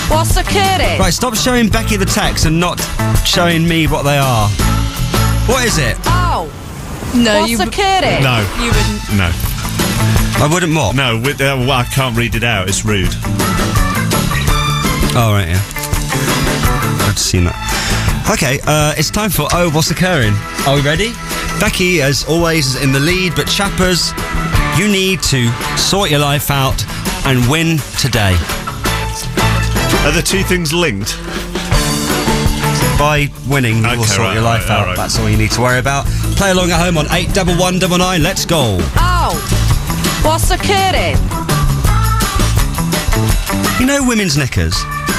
What's occurring? Right, stop showing Becky the text and not showing me what they are. What is it? Oh. No, What's occurring? No. You wouldn't. No. I wouldn't what? No, well, I can't read it out. It's rude. Oh, right, yeah. I've just seen that. Okay, it's time for Oh, What's Occurring? Are we ready? Becky, as always, is in the lead, but Chappers, you need to sort your life out and win today. Are the two things linked? By winning, you will Okay, sort right, your life right, out. right. That's all you need to worry about. Play along at home on 81199. Let's go. Oh. What's occurring? You know women's knickers?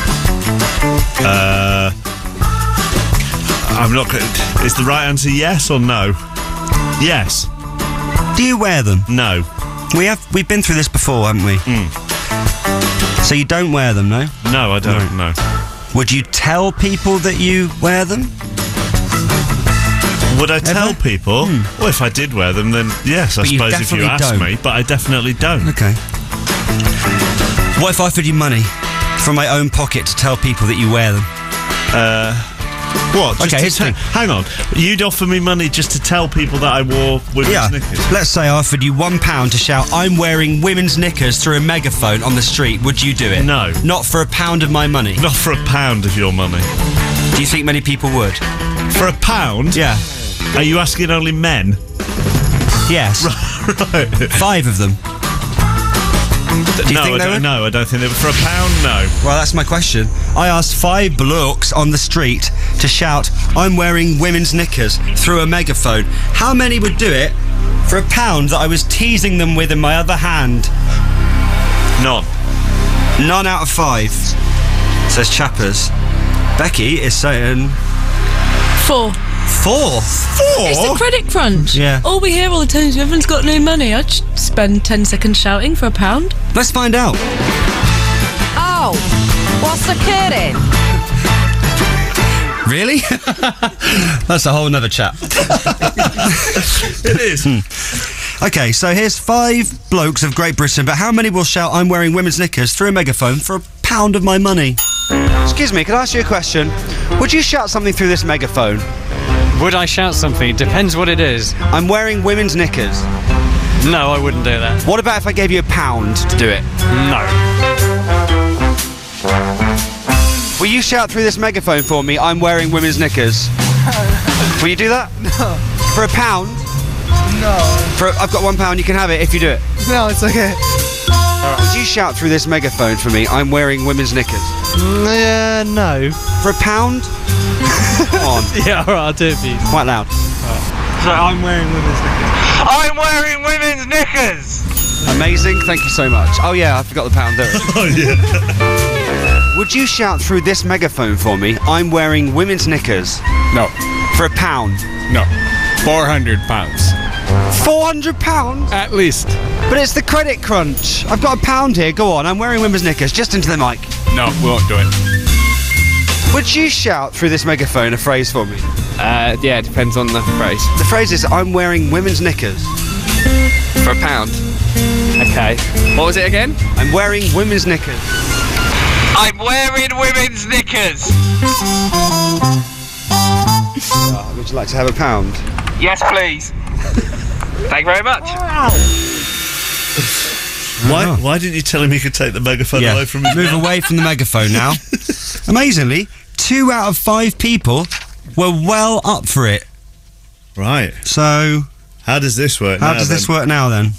I'm not. Is the right answer yes or no? Yes. Do you wear them? No. We've been through this before, haven't we? So you don't wear them, no? No, I don't. No. Would you tell people that you wear them? Would I tell people? Well, if I did wear them, then yes, I But you suppose if you definitely asked don't. me. But I definitely don't. Okay. What if I offered you money from my own pocket to tell people that you wear them? What? Just Okay, to here's the thing. hang on. You'd offer me money just to tell people that I wore women's knickers? Let's say I offered you £1 to shout, I'm wearing women's knickers through a megaphone on the street. Would you do it? No. Not for £1 of my money. Not for £1 of your money. Do you think many people would? For £1? Yeah. Are you asking only men? Yes. Right. 5 of them. Do you no, think they would? No, I don't think they would. For £1, no. Well, that's my question. I asked 5 blokes on the street to shout, I'm wearing women's knickers through a megaphone. How many would do it for £1 that I was teasing them with in my other hand? None. None out of 5, says Chappers. Becky is saying 4. 4. It's the credit crunch. Yeah. All we hear all the time is everyone's got no money. I'd spend 10 seconds shouting for £1. Let's find out. Oh. What's occurring? Really? That's a whole nother chat. It is. Okay, so here's 5 blokes of Great Britain, but how many will shout, I'm wearing women's knickers through a megaphone for £1 of my money? Excuse me, can I ask you a question? Would you shout something through this megaphone? Would I shout something? Depends what it is. I'm wearing women's knickers. No, I wouldn't do that. What about if I gave you £1 to do it? No. Will you shout through this megaphone for me, I'm wearing women's knickers? Will you do that? No. For £1? No. I've got £1, you can have it if you do it. No, it's okay. Would you shout through this megaphone for me, I'm wearing women's knickers? No. For £1? Come on. Yeah, alright, I'll do it for you. Quite loud. So I'm wearing women's knickers. I'm wearing women's knickers! Amazing, thank you so much. Oh yeah, I forgot the £1 there. Oh, yeah. Would you shout through this megaphone for me, I'm wearing women's knickers? No. For £1? No. £400. £400? At least. But it's the credit crunch. I've got £1 here, go on, I'm wearing women's knickers, just into the mic. No, we won't do it. Would you shout through this megaphone a phrase for me? Yeah, it depends on the phrase. The phrase is, I'm wearing women's knickers. For £1. Okay. What was it again? I'm wearing women's knickers. I'm wearing women's knickers! Would you like to have £1? Yes, please. Thank you very much. Why didn't you tell him he could take the megaphone away from his Move mouth? away from the megaphone now. Amazingly, 2 out of 5 people were well up for it. Right. So, How does this work how now, does this then? work now then?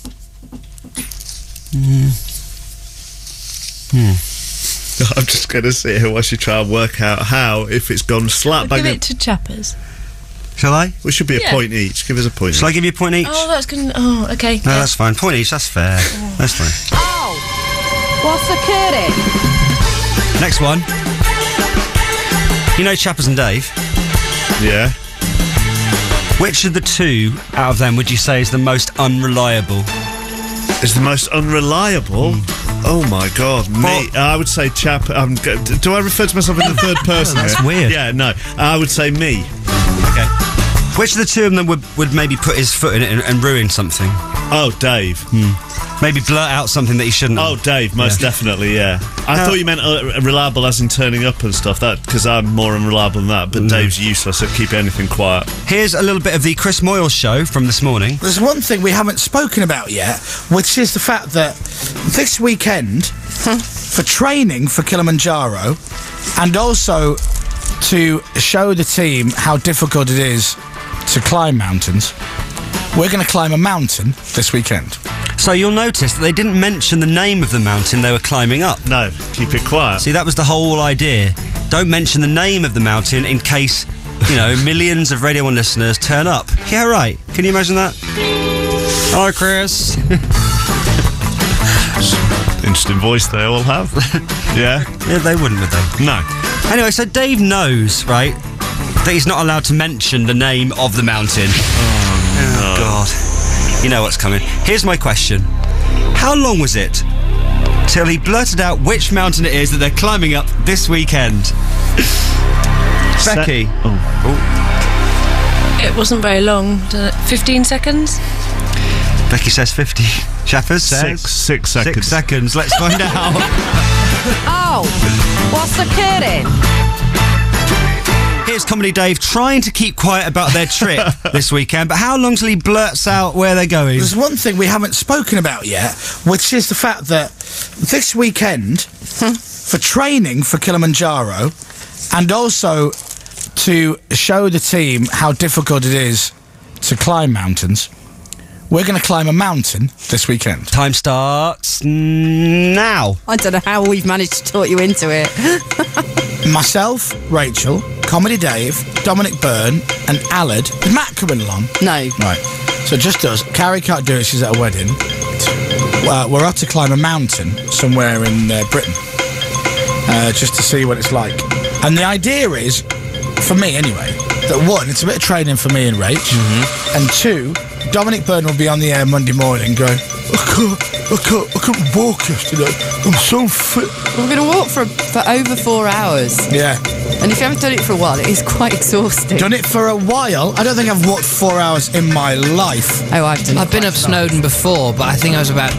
I'm just going to sit here while you try and work out how, if it's gone slap Give bang. it to Chappers. Shall I? We should be a Yeah. point each. Give us a point. Shall I give you a point each? Oh, that's good. Oh, okay. No, that's fine. Point each, that's fair. That's fine. Oh. What's occurring? Next one. You know Chappers and Dave? Yeah. Which of the 2 out of them would you say is the most unreliable? Is the most unreliable? Oh my God, me. What? I would say chap. Do I refer to myself in the third person? That's here? weird. Yeah, no. I would say me. Okay. Which of the 2 of them would maybe put his foot in it and ruin something? Oh, Dave. Maybe blurt out something that he shouldn't. Oh, Dave, most definitely, yeah. I thought you meant reliable as in turning up and stuff, because I'm more unreliable than that, but Dave's useless, so keep anything quiet. Here's a little bit of the Chris Moyle show from this morning. There's one thing we haven't spoken about yet, which is the fact that this weekend, for training for Kilimanjaro, and also to show the team how difficult it is to climb mountains, we're going to climb a mountain this weekend. So you'll notice that they didn't mention the name of the mountain they were climbing up. No, keep it quiet. See, that was the whole idea. Don't mention the name of the mountain in case, millions of Radio 1 listeners turn up. Yeah, right. Can you imagine that? Hello, Chris. Interesting voice they all have. Yeah? Yeah, they wouldn't, would they? No. Anyway, so Dave knows, right, that he's not allowed to mention the name of the mountain. Oh, God. You know what's coming. Here's my question. How long was it till he blurted out which mountain it is that they're climbing up this weekend? Becky. It wasn't very long. 15 seconds? Becky says 50. Chappers says... 6 seconds. 6 seconds. Let's find out. Oh, what's occurring? Here's Comedy Dave trying to keep quiet about their trip this weekend, but how long till he blurts out where they're going? There's one thing we haven't spoken about yet, which is the fact that this weekend, for training for Kilimanjaro, and also to show the team how difficult it is to climb mountains, we're going to climb a mountain this weekend. Time starts now. I don't know how we've managed to talk you into it. Myself, Rachel, Comedy Dave, Dominic Byrne, and Alad. Is Matt coming along? No. Right. So just us. Carrie can't do it, she's at a wedding. We're out to climb a mountain somewhere in Britain, just to see what it's like. And the idea is, for me anyway, that one, it's a bit of training for me and Rach, and two, Dominic Byrne will be on the air Monday morning going, I couldn't walk yesterday. I'm so fit. We're going to walk for over 4 hours. Yeah. And if you haven't done it for a while, it is quite exhausting. Done it for a while? I don't think I've walked 4 hours in my life. Oh, I've done it. I've been up Snowdon before, but I think I was about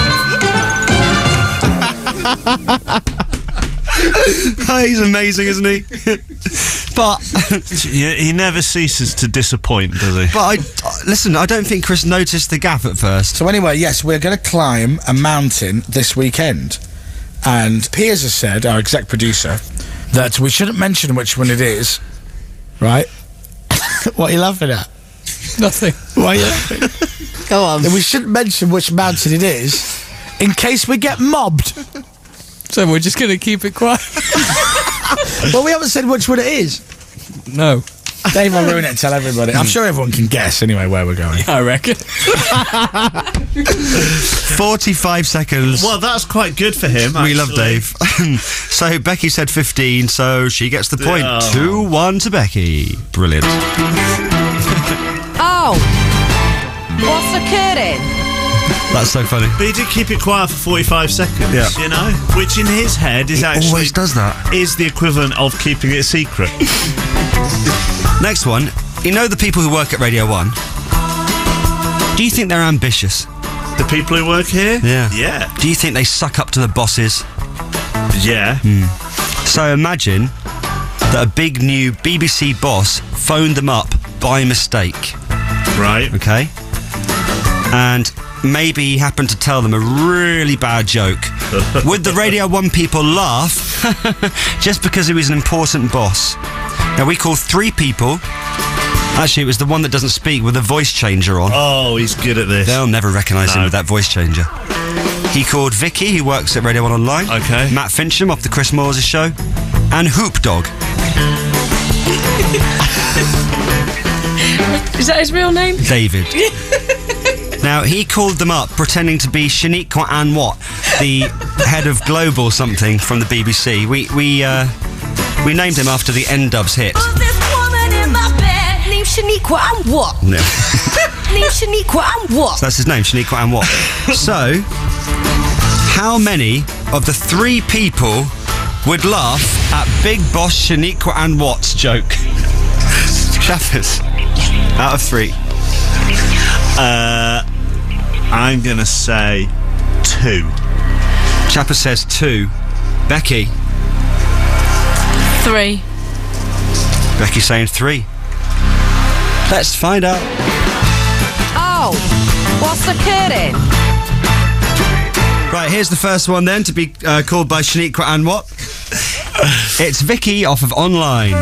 12. He's amazing, isn't he? But he never ceases to disappoint, does he? But listen, I don't think Chris noticed the gap at first. So anyway, yes, we're going to climb a mountain this weekend. And Piers has said, our exec producer, that we shouldn't mention which one it is, right? What are you laughing at? Nothing. Why are you laughing? Go on. We shouldn't mention which mountain it is in case we get mobbed. So we're just going to keep it quiet? Well, we haven't said which one it is. No. Dave will ruin it and tell everybody. I'm sure everyone can guess anyway where we're going. I reckon. 45 seconds. Well, that's quite good for him, We actually. love Dave. So Becky said 15, so she gets the point. Oh. 2-1 to Becky. Brilliant. Oh, what's occurring? That's so funny. But he did keep it quiet for 45 seconds, Yeah. you know? Which in his head is He actually... always does that. ...is the equivalent of keeping it a secret. Next one. You know the people who work at Radio 1? Do you think they're ambitious? The people who work here? Yeah. Yeah. Do you think they suck up to the bosses? Yeah. So imagine that a big new BBC boss phoned them up by mistake, Right. okay? And maybe he happened to tell them a really bad joke. Would the Radio 1 people laugh just because he was an important boss? Now, we call 3 people. Actually, it was the one that doesn't speak with a voice changer on. Oh, he's good at this. They'll never recognise him No. with that voice changer. He called Vicky, who works at Radio 1 Online. Okay. Matt Fincham off the Chris Moores show. And Hoop Dog. Is that his real name? David. Now, he called them up pretending to be Shaniqua Ann Watt, the head of Global something from the BBC. We named him after the N-Dubs hit. This woman in my bed named Shaniqua Ann Watt. No. Named Shaniqua Ann Watt. So that's his name, Shaniqua Ann Watt. So, how many of the 3 people would laugh at Big Boss Shaniqua Ann Watt's joke? Shaffers. Out of 3. I'm going to say 2. Chapper says 2. Becky. 3. Becky saying 3. Let's find out. Oh, what's occurring? Right, here's the first one then to be called by Shaniqua and what? It's Vicky off of Online.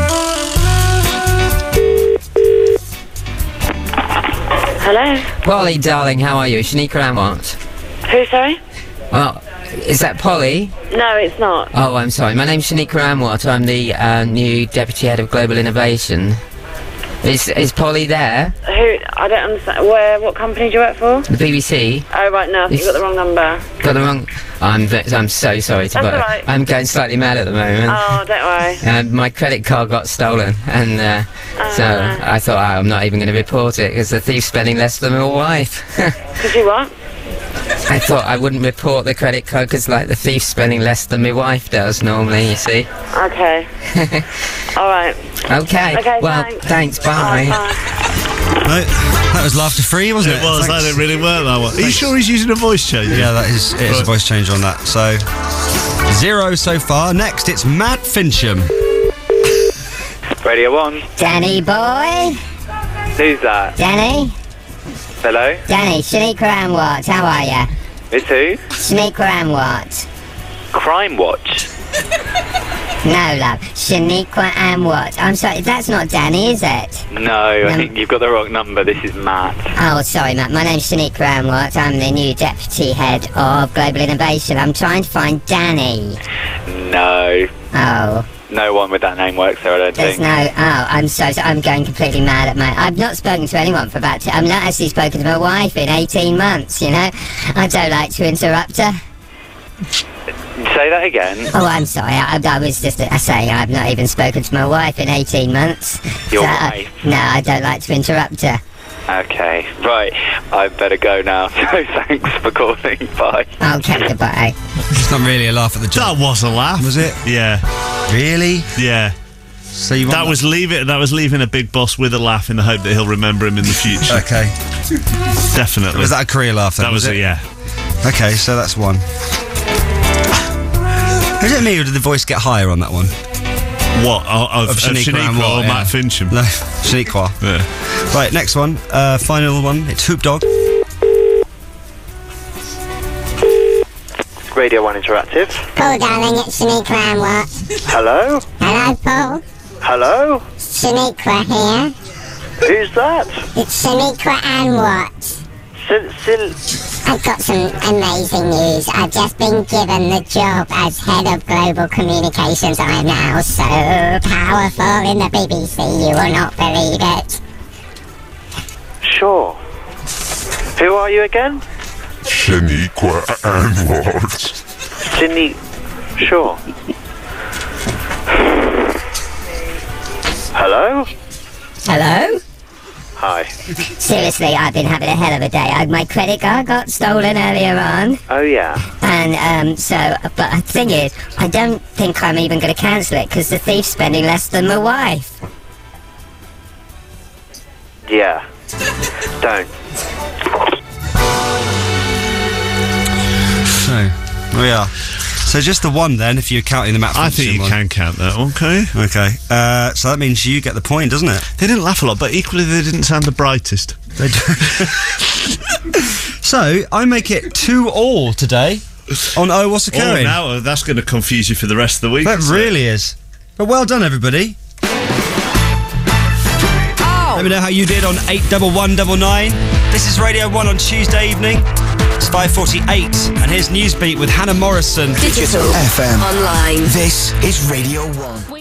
Hello? Polly, darling, how are you? Shaniqua and what? Who, sorry? Well, is that Polly? No, it's not. Oh, I'm sorry. My name's Shaniqua Amwat. I'm the new Deputy Head of Global Innovation. Is Polly there? Who? I don't understand. What company do you work for? The BBC. Oh, right, no, I think you got the wrong number. Got the wrong... I'm so sorry to That's bother. all right. I'm going slightly mad at the moment. Oh, don't worry. My credit card got stolen, and so I thought I'm not even going to report it because the thief's spending less than my wife. Because you what? I thought I wouldn't report the credit card because, like, the thief's spending less than my wife does normally, you see. Okay. All right. Okay. Well, thanks. Bye. No, that was laughter free, wasn't it? It was. That didn't really work, that one. Are you sure he's using a voice change? Yeah, it is a voice change on that. So, 0 so far. Next, it's Matt Fincham. Radio 1. Danny boy. Who's that? Danny. Hello? Danny, Shaniqua and what? How are ya? It's who? Shaniqua and what? Crime Watch. No, love. Shaniqua and what? I'm sorry, that's not Danny, is it? No, I think you've got the wrong number. This is Matt. Oh, sorry, Matt. My name's Shaniqua and what? I'm the new Deputy Head of Global Innovation. I'm trying to find Danny. No. Oh. No one with that name works there, I don't There's think. I'm so sorry. I'm going completely mad at I've not spoken to anyone for about... I've not actually spoken to my wife in 18 months, you know? I don't like to interrupt her. Say that again. Oh, I'm sorry. I was just saying I've not even spoken to my wife in 18 months. Your wife? No, I don't like to interrupt her. Okay, right. I better go now. So thanks for calling. Bye. Okay, goodbye. It's not really a laugh at the joke. That was a laugh. Was it? Yeah. Really? Yeah. So you want that was leaving a big boss with a laugh in the hope that he'll remember him in the future. Okay. Definitely. Was that a career laugh then? That was it, yeah. Okay, so that's one. Is it me or did the voice get higher on that one? What? Of Shaniqua or Matt Fincham? No, Shaniqua. Yeah. Right, next one. Final one. It's Hoop Dog. Radio 1 Interactive. Paul, darling, it's Shaniqua and what? Hello? Hello, Paul. Hello? Shaniqua here. Who's that? It's Shaniqua and what? I've got some amazing news. I've just been given the job as Head of Global Communications. I'm now so powerful in the BBC, you will not believe it. Sure. Who are you again? Shaniqua and what? Sure. Hello? Hello? Hi. Seriously, I've been having a hell of a day. My credit card got stolen earlier on. Oh, yeah. And, but the thing is, I don't think I'm even going to cancel it because the thief's spending less than my wife. Yeah. Don't. So, we are. So just the one then, if you're counting the Matt Fincham I think you can count that one, okay? Okay. So that means you get the point, doesn't it? They didn't laugh a lot, but equally they didn't sound the brightest. They do. So, I make it 2-2 today on Oh, What's Occurring? Oh, now that's going to confuse you for the rest of the week. That really is. But well done, everybody. Let me know how you did on 81199. This is Radio 1 on Tuesday evening. It's 5:48, and here's Newsbeat with Hannah Morrison. Digital. FM. Online. This is Radio 1.